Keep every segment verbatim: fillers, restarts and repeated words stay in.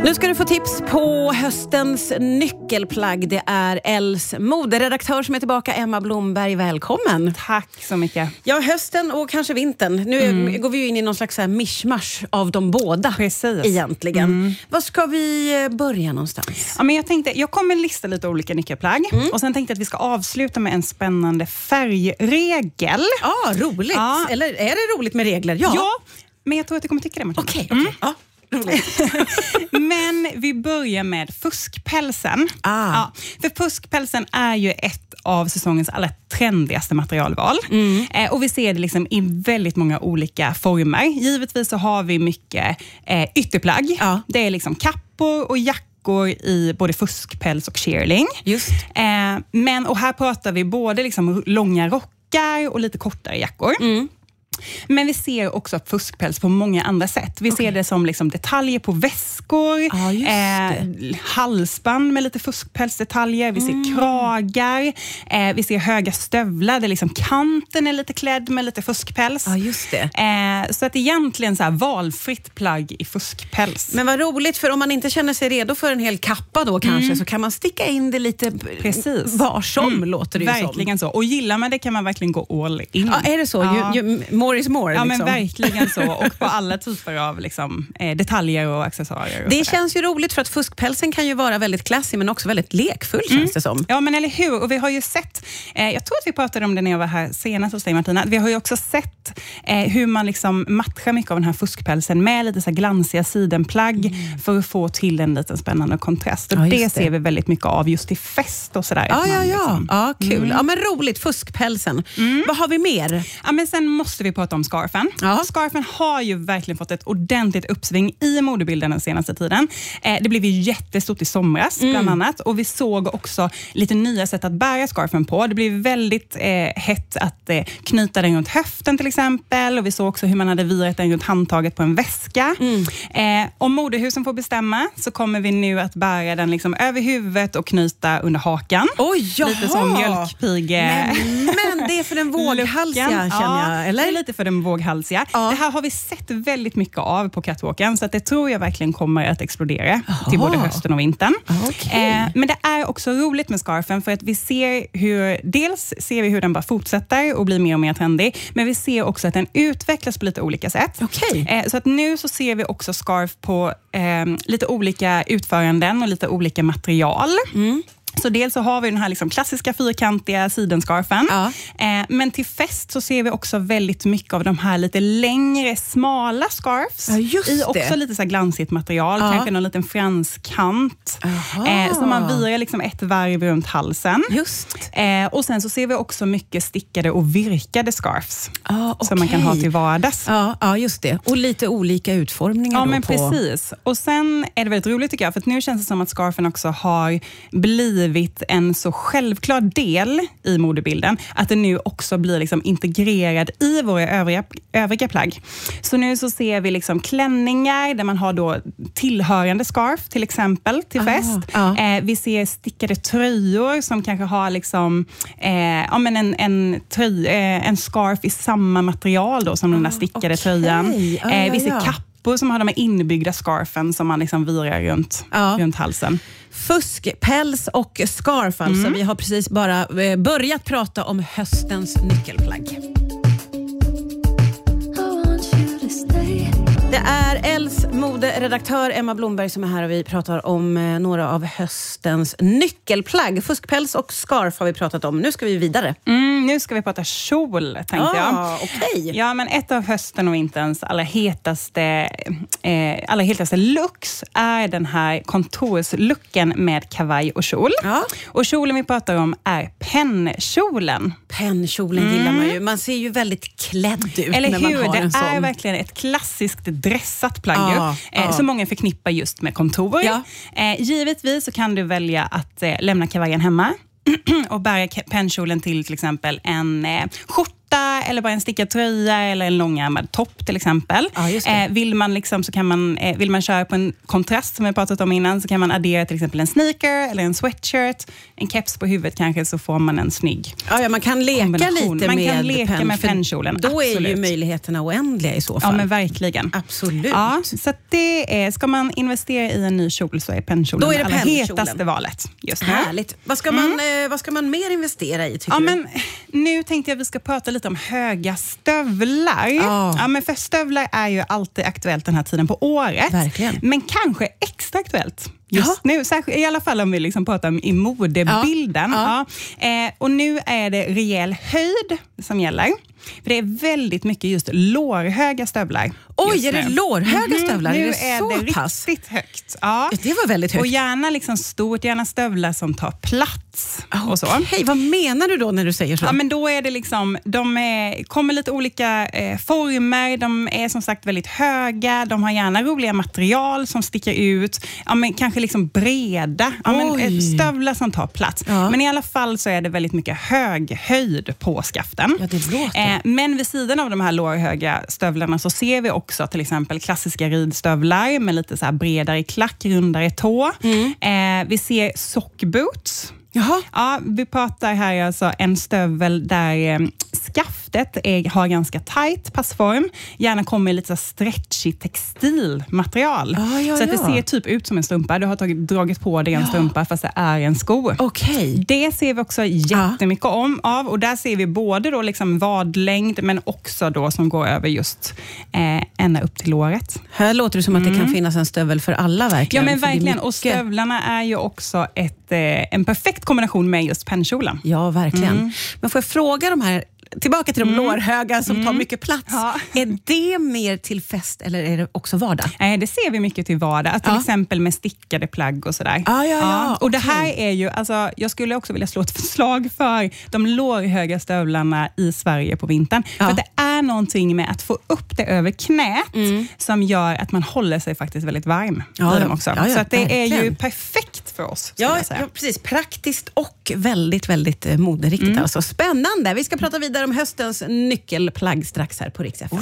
Nu ska du få tips på höstens nyckelplagg. Det är Els moderedaktör som är tillbaka, Emma Blomberg. Välkommen. Tack så mycket. Ja, hösten och kanske vintern. Nu mm. går vi ju in i någon slags så här mishmash av de båda. Precis. Egentligen. Mm. Vad ska vi börja någonstans? Ja, men jag tänkte, jag kommer lista lite olika nyckelplagg. Mm. Och sen tänkte jag att vi ska avsluta med en spännande färgregel. Ja, ah, roligt. Ja. Eller är det roligt med regler? Ja. Ja, men jag tror att du kommer tycka det, Martina. Okej, okay, okay. mm. ja. Men vi börjar med fuskpälsen. Ah. Ja, för fuskpälsen är ju ett av säsongens allra trendigaste materialval. Mm. Eh, och vi ser det liksom i väldigt många olika former. Givetvis så har vi mycket eh, ytterplagg. Ah. Det är liksom kappor och jackor i både fuskpäls och shearling. Just. Eh, men, och här pratar vi både liksom långa rockar och lite kortare jackor. Mm. Men vi ser också fuskpäls på många andra sätt. Vi okay. ser det som liksom detaljer på väskor, ah, eh, halsband med lite fuskpälsdetaljer. Vi ser mm. kragar, eh, vi ser höga stövlar där liksom kanten är lite klädd med lite fuskpäls. Ah, just det. Eh, så att egentligen så här valfritt plagg i fuskpäls. Men vad roligt, för om man inte känner sig redo för en hel kappa då kanske, mm. så kan man sticka in det lite Precis. var som, mm. låter det ju som. Verkligen så. Och gillar man det kan man verkligen gå all in. Ja, är det så? Ja. Ju, ju, more is more. Ja, liksom. men verkligen så. Och på alla typer av liksom, eh, detaljer och accessoarier. Och det sådär. Känns ju roligt för att fuskpälsen kan ju vara väldigt klassig men också väldigt lekfull, mm. känns det som. Ja, men eller hur? Och vi har ju sett, eh, jag tror att vi pratade om det när jag var här senast hos dig, Martina. Vi har ju också sett eh, hur man liksom matchar mycket av den här fuskpälsen med lite så här glansiga sidenplagg mm. för att få till en liten spännande kontrast. Och ja, det, det ser vi väldigt mycket av just i fest och sådär. Ja, ja, ja. Liksom, ja, kul. Mm. Ja, men roligt. Fuskpälsen. Mm. Vad har vi mer? Ja, men sen måste vi prata om scarfen. Ja. Scarfen har ju verkligen fått ett ordentligt uppsving i modebilden den senaste tiden. Eh, det blev ju jättestort i somras mm. bland annat. Och vi såg också lite nya sätt att bära scarfen på. Det blev väldigt eh, hett att eh, knyta den runt höften till exempel. Och vi såg också hur man hade virat den runt handtaget på en väska. Mm. Eh, om modehusen får bestämma så kommer vi nu att bära den liksom över huvudet och knyta under hakan. Oj, jaha. Lite som mjölkpige. Men, men det är för den våghalsiga, känner jag. Eller? Det är lite för den våghalsiga. Ja. Det här har vi sett väldigt mycket av på catwalken, så att det tror jag verkligen kommer att explodera Aha. till både hösten och vintern. Okay. Eh, men det är också roligt med scarfen för att vi ser hur, dels ser vi hur den bara fortsätter och blir mer och mer trendig, men vi ser också att den utvecklas på lite olika sätt. Okay. Eh, så att nu så ser vi också scarf på eh, lite olika utföranden och lite olika material. Mm. Så dels så har vi den här liksom klassiska fyrkantiga sidenscarfen. Ja. Eh, men till fest så ser vi också väldigt mycket av de här lite längre, smala scarfs. Ja, just I det. också lite så här glansigt material. Ja. Kanske någon liten franskant. Eh, som man virar liksom ett varv runt halsen. Just. Eh, och sen så ser vi också mycket stickade och virkade scarfs. Ah, okay. Som man kan ha till vardags. Ja, ja, just det. Och lite olika utformningar. Ja, då men på... precis. Och sen är det väldigt roligt tycker jag. För att nu känns det som att scarfen också har blivit en så självklar del i modebilden att det nu också blir liksom integrerad i våra övriga, övriga plagg. Så nu så ser vi liksom klänningar där man har då tillhörande scarf till exempel till fest. Ah, ah. Eh, vi ser stickade tröjor som kanske har liksom eh, ja, men en, en, tröj, eh, en scarf i samma material då som ah, den där stickade okay. tröjan. Ah, eh, vi ser ja, ja. kappor som har de här inbyggda scarfen som man liksom virar runt, ja. runt halsen. Fusk, päls och scarf alltså. Mm. Vi har precis bara börjat prata om höstens nyckelplagg. Det är Els moderedaktör Emma Blomberg som är här och vi pratar om eh, några av höstens nyckelplagg. Fuskpäls och scarf har vi pratat om. Nu ska vi vidare. Mm, nu ska vi prata kjol, tänkte ah, jag. Okay. Ja, men ett av hösten och vinterns allra hetaste, eh, allra hetaste looks är den här kontorslooken med kavaj och kjol. Ja. Och kjolen vi pratar om är pennkjolen. Pennkjolen mm. gillar man ju. Man ser ju väldigt klädd ut. Eller när hur? man har det en sån. är verkligen ett klassiskt dressat plagg ah, eh, ah. som många förknippar just med kontor. Ja. Eh, givetvis så kan du välja att eh, lämna kavajen hemma och bära pennkjolen till till exempel en eh, skjorta skjorta eller bara en stickad tröja eller en långärmad topp till exempel. Ja, just det. Eh, vill man liksom så kan man eh, vill man köra på en kontrast som vi pratat om innan, så kan man addera till exempel en sneaker eller en sweatshirt, en keps på huvudet kanske, så får man en snygg ja, ja, man kan leka lite man med kan leka pen, med pennkjolen. Då absolut. är ju möjligheterna oändliga i så fall. Ja, men verkligen. Absolut. Ja, så att det är, ska man investera i en ny kjol så är pennkjolen det allra hetaste valet just nu. Härligt. Vad ska, man, mm. eh, vad ska man mer investera i tycker ja, du? Men, nu tänkte jag att vi ska prata lite om höga stövlar. Oh. Ja, men för stövlar är ju alltid aktuellt den här tiden på året. Verkligen. Men kanske extra aktuellt just Jaha. nu, särskilt, i alla fall om vi liksom pratar om i modebilden. Ja. Ja. Eh, och nu är det rejäl höjd som gäller. För det är väldigt mycket just lårhöga stövlar. Oj, är det lårhöga mm-hmm. stövlar? Nu är det, är så det pass? riktigt högt. Ja. Det var väldigt högt. Och gärna liksom stort, gärna stövlar som tar plats. Oh, och så. Hej, vad menar du då när du säger så? Ja, men då är det liksom, de är, kommer lite olika eh, former, de är som sagt väldigt höga, de har gärna roliga material som sticker ut, ja, men kanske liksom breda, ja, men, stövlar som tar plats. Ja. Men i alla fall så är det väldigt mycket hög höjd på skaften. Ja, det låter. Eh, men vid sidan av de här lårhöga stövlarna så ser vi också till exempel klassiska ridstövlar med lite så här bredare klack, rundare tå. Mm. Eh, vi ser sockboots. Jaha. Ja, vi pratar här alltså en stövel där eh, skaftet är, har ganska tight passform. Gärna kommer i lite så stretchy textilmaterial. Ah, ja, så att det ja. ser typ ut som en strumpa. Du har tagit, dragit på dig en ja. strumpa fast det är en sko. Okay. Det ser vi också jättemycket ah. om av. Och där ser vi både då liksom vadlängd men också då som går över just eh, ända upp till låret. Här låter det som mm. att det kan finnas en stövel för alla verkligen. Ja, men verkligen. Mycket... Och stövlarna är ju också ett, eh, en perfekt kombination med just pennkjolen. Ja, verkligen. Mm. Men får jag fråga de här, tillbaka till de mm. lårhöga som mm. tar mycket plats. Ja. Är det mer till fest eller är det också vardag? Nej, det ser vi mycket till vardag. Till ja. exempel med stickade plagg och sådär. Ah, ja, ja. Ja. Och okay. det här är ju, alltså, jag skulle också vilja slå ett förslag för de lårhöga stövlarna i Sverige på vintern. Ja. För det är någonting med att få upp det över knät mm. som gör att man håller sig faktiskt väldigt varm ja, i dem också. Ja, ja, så att det verkligen. är ju perfekt för oss. Ja, jag säga. ja, precis. Praktiskt och väldigt, väldigt eh, moderiktigt. Mm. Alltså. Spännande. Vi ska prata vidare om höstens nyckelplagg strax här på Rix F M.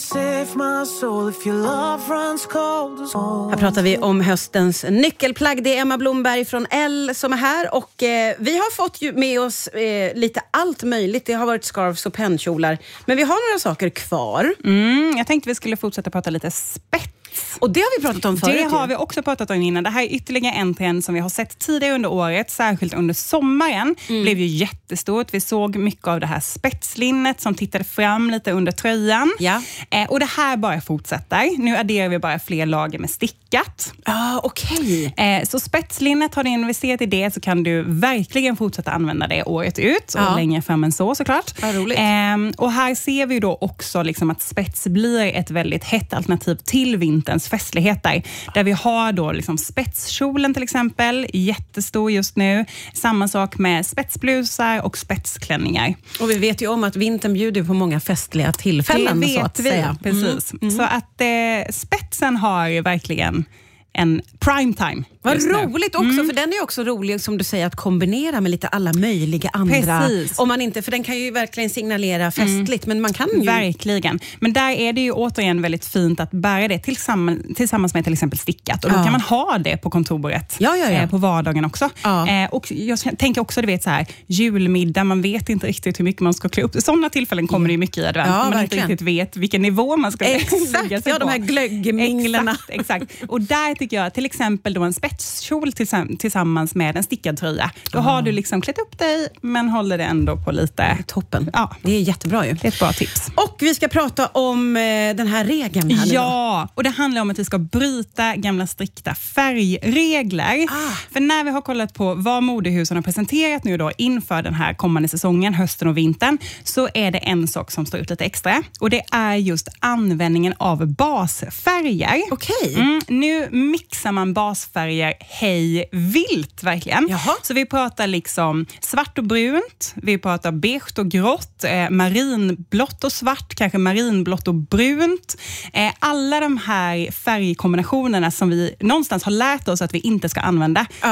Här pratar vi om höstens nyckelplagg. Det är Emma Blomberg från L som är här. Och eh, vi har fått ju med oss eh, lite allt möjligt. Det har varit scarves och pennkjolar. Men vi har några saker kvar. Mm, jag tänkte vi skulle fortsätta prata lite spett. Och det har vi pratat om förut. Det har vi också pratat om innan. Det här är ytterligare en trend som vi har sett tidigare under året, särskilt under sommaren. Mm. Blev ju jättestort. Vi såg mycket av det här spetslinnet som tittade fram lite under tröjan. Ja. Eh, och det här bara fortsätter. Nu adderar vi bara fler lager med stickat. Ah, okej. Okay. Eh, så spetslinnet, har du investerat i det så kan du verkligen fortsätta använda det året ut. Och ja. längre fram än så såklart. Ja, roligt. Eh, och här ser vi då också liksom att spets blir ett väldigt hett alternativ till vinter. Festligheter. Där vi har då liksom spetskjolen till exempel, jättestor just nu. Samma sak med spetsblusar och spetsklänningar. Och vi vet ju om att vintern bjuder på många festliga tillfällen. Det vet så att vi, säga. precis. Mm. Mm. Så att eh, spetsen har verkligen en prime time. Vad roligt också, mm. för den är också rolig som du säger att kombinera med lite alla möjliga andra. Precis. Om man inte, för den kan ju verkligen signalera festligt, mm. men man kan ju... Verkligen. Men där är det ju återigen väldigt fint att bära det tillsammans, tillsammans med till exempel stickat. Och då ja. kan man ha det på kontoret ja, ja, ja. Eh, på vardagen också. Ja. Eh, och jag tänker också, du vet så här, julmiddag, man vet inte riktigt hur mycket man ska klä upp. Sådana tillfällen kommer det ju mycket i advent. Ja, man verkligen. inte riktigt vet vilken nivå man ska lägga sig på. Ja, de här glöggminglarna. Exakt, exakt. Och där tycker jag till exempel då en spetskjol tillsammans med en stickad tröja. Då ah. har du liksom klätt upp dig men håller det ändå på lite... Toppen. Ja. Det är jättebra ju. Det är ett bra tips. Och vi ska prata om eh, den här regeln här nu. Ja, och det handlar om att vi ska bryta gamla strikta färgregler. Ah. För när vi har kollat på vad modehusen har presenterat nu då inför den här kommande säsongen, hösten och vintern, så är det en sak som står ut lite extra. Och det är just användningen av basfärger. Okej. Okay. Mm, nu mixar man basfärger hej vilt, verkligen. Jaha. Så vi pratar liksom svart och brunt, vi pratar beige och grått, eh, marinblått och svart, kanske marinblått och brunt. Eh, alla de här färgkombinationerna som vi någonstans har lärt oss att vi inte ska använda. Ja.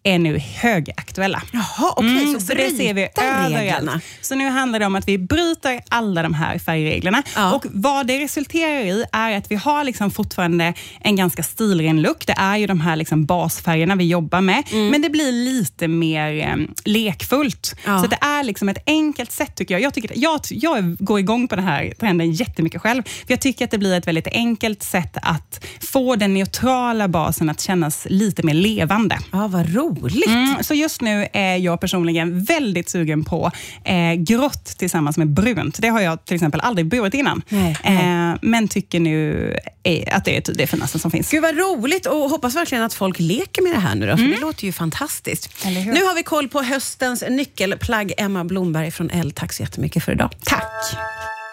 är nu högaktuella. Jaha, okej. Okay, mm, så, så det ser vi överallt. Så nu handlar det om att vi bryter alla de här färgreglerna. Ja. Och vad det resulterar i är att vi har liksom fortfarande en ganska stilren look. Det är ju de här liksom basfärgerna vi jobbar med. Mm. Men det blir lite mer eh, lekfullt. Ja. Så det är liksom ett enkelt sätt tycker jag. Jag, tycker, jag, jag går igång på den här trenden jättemycket själv. För jag tycker att det blir ett väldigt enkelt sätt att få den neutrala basen att kännas lite mer levande. Ja, vad roligt. Mm, så just nu är jag personligen väldigt sugen på eh, grått tillsammans med brunt. Det har jag till exempel aldrig burit innan. Nej, nej. Eh, men tycker nu eh, att det är det finaste som finns. Gud vad roligt och hoppas verkligen att folk leker med det här nu då, för mm. det låter ju fantastiskt. Nu har vi koll på höstens nyckelplagg. Emma Blomberg från Elle, tack så jättemycket för idag. Tack!